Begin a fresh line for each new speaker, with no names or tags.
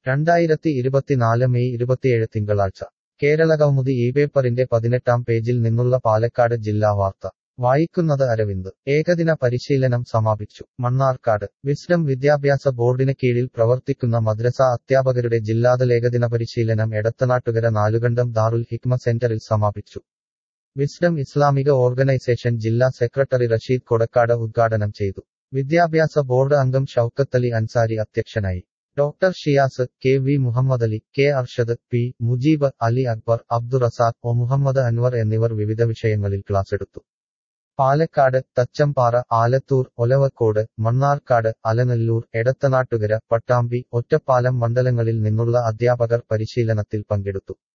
2024 May 27 തിങ്കളാഴ്ച കേരളകൗമുദി ഈ പേപ്പറിന്റെ 18-ാം പേജിൽ നിന്നുള്ള പാലക്കാട് ജില്ലാ വാർത്ത വായിക്കുന്നത് അരവിന്ദ്. ഏകദിന പരിശീലനം സമാപിച്ചു. മണ്ണാർക്കാട് വിസ്ഡം വിദ്യാഭ്യാസ ബോർഡിന് കീഴിൽ പ്രവർത്തിക്കുന്ന മദ്രസ അധ്യാപകരുടെ ജില്ലാതല ഏകദിന പരിശീലനം എടത്തനാട്ടുകര നാലുകണ്ടം ദാറുൽ ഹിക്മ സെന്ററിൽ സമാപിച്ചു. വിസ്ഡം ഇസ്ലാമിക ഓർഗനൈസേഷൻ ജില്ലാ സെക്രട്ടറി റഷീദ് കൊടക്കാട് ഉദ്ഘാടനം ചെയ്തു. വിദ്യാഭ്യാസ ബോർഡ് അംഗം ഷൌക്കത്തലി അൻസാരി അധ്യക്ഷനായി. Doctor Shiyas, K V Muhammadali, K Arshad, P Mujeeb, Ali Akbar, Abdurazak, O Muhammad Anwar എന്നിവർ വിവിധ വിഷയങ്ങളിൽ ക്ലാസെടുത്തു. പാലക്കാട്, തച്ചമ്പാറ, ആലത്തൂർ, ഒലവക്കോട്, മണ്ണാർക്കാട്, അലനല്ലൂർ, എടത്തനാട്ടുകര, പട്ടാമ്പി, ഒറ്റപ്പാലം മണ്ഡലങ്ങളിൽ നിന്നുള്ള അധ്യാപകർ പരിശീലനത്തിൽ പങ്കെടുത്തു.